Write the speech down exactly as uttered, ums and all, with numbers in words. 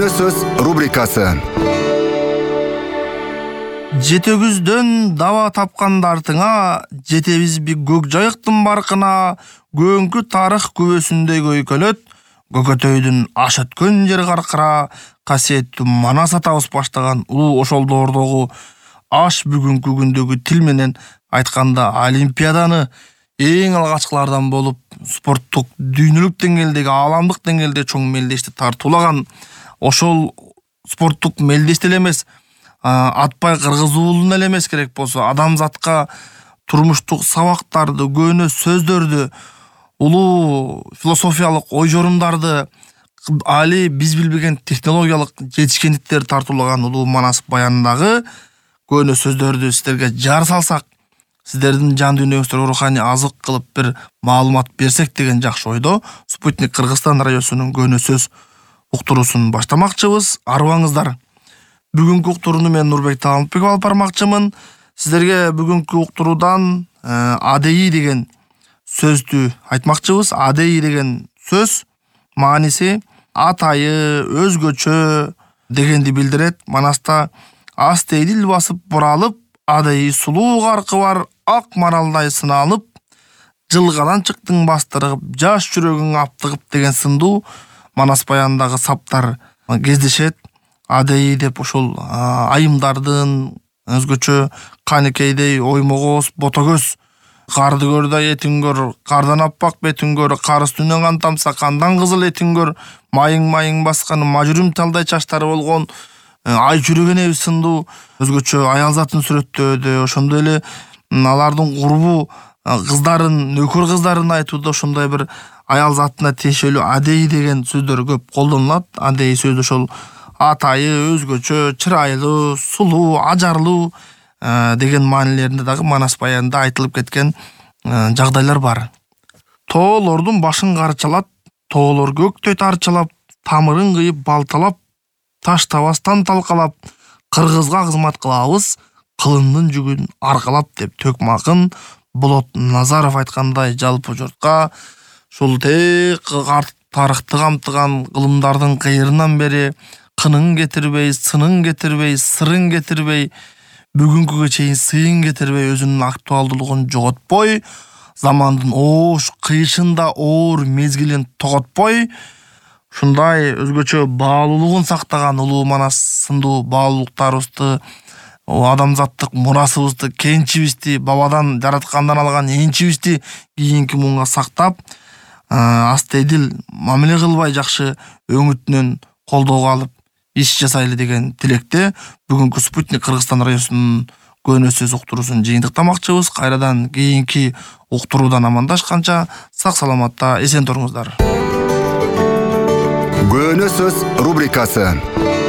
Көне сөз рубрикасы. Жетегүздөн даба тапкандартыңа, жетебиз би көк жайыктын баркына, көңкү тарых күбөсүндөй көйкөлөт, көкөтөйдүн аш өткөн жер каркыра, касиеттүү Манас атабыз баштаган улуу ошолдордогу аш бүгүнкү күндөгү тил менен айтканда олимпиаданы эң алгачкылардан болуп, спорттук дүйнөлүк деңгээлдеги, ааламдык деңгээлде чоң мелдешти тартуулаган, ошол спорттук мелдешти эле эмес, атпай кыргыз уулун эле эмес керек болсо, адамзатка турмуштук сабактарды, көөнө сөздөрдү, улуу философиялык ой жорумдарды, али биз билбеген технологиялык жетишкендиктерди тартуулаган улуу Манас баянындагы көөнө сөздөрдү сиздерге жар салсак, сиздердин жан дүйнөңүзгө руханий азык кылып бир маалымат берсек деген жакшы ойдо Спутник Кыргызстан радиосунун көөнө сөз уктуруусун баштамакчыбыз. Арыбаңыздар. Бүгүнкү уктурууну мен Нурбек Таалымбеков алып бармакчымын. Сиздерге бүгүнкү уктуруудан АДИ деген сөздү айтмакчыбыз. АДИ деген сөз мааниси атайы, өзгөчө дегенди билдирет. Манаста астейдил басып буралып, АДИ сулуу каркы бар ак маралдай сыналып, жылгадан чыктың бастырып, жаш жүрөгүң аптыгып деген сындуу Манас баяндагы саптар кездешет. АДИ деп ошол айымдардын өзгөчө канекейдей оймогоз, ботогөз, карды көр да этиң көр, кардан аппак бетиң көр, кар үстүнөн кан тамса, кандан кызыл этиң көр, майың майың баскан, мажүрүм талдай чачтары болгон ай жүрөгөн эби сындуу өзгөчө аял затын сүрөттөөдө, ошондой эле алардын курбу кыздарын, нөкөр кыздарын айтууда ошондой бир аял затына тиешелүү АДИ деген сөздөр көп колдонулат. АДИ сөзү ошол атайы, өзгөчө, чырайлуу, сулуу, ажарлуу деген маанилеринде дагы Манас баянында айтылып кеткен жагдайлар бар. Тоолордун башын карчалап, тоолор көктөй тарчалап, тамырын кыйып балталап, таш табастан талкалап, кыргызга кызмат кылабыз, кылымдын жүгүн аркалап деп Төкмакын Болот Назаров айткандай жалпы журтка ушул тек тарыхты камтыган кылымдардын кыйырынан бери кынын кетирбей, сынын кетирбей, сырын кетирбей, бүгүнкүгө чейин сыйын кетирбей, өзүнүн актуалдуулугун жоготпой, замандын оош кыйшында оор мезгилин тоготпой, ушундай өзгөчө баалуулугун сактаган улуу Манас сындуу баалуулуктарыбызды, адамзаттык мурасыбызды, кенчибизди, бабадан жараткандан алган энчибизди кийинки муунга сактап, астейдил мамиле кылбай жакшы өңүтүнөн колдоого алып иш жасайлы деген тилекте бүгүнкү Спутник Кыргызстан радиосунун көөнө сөз уктуруусун жыйынтыктамакчыбыз. Кайрадан кийинки уктуруудан амандашканча сак саламатта эсен туруңуздар. Көне сөз рубрикасы.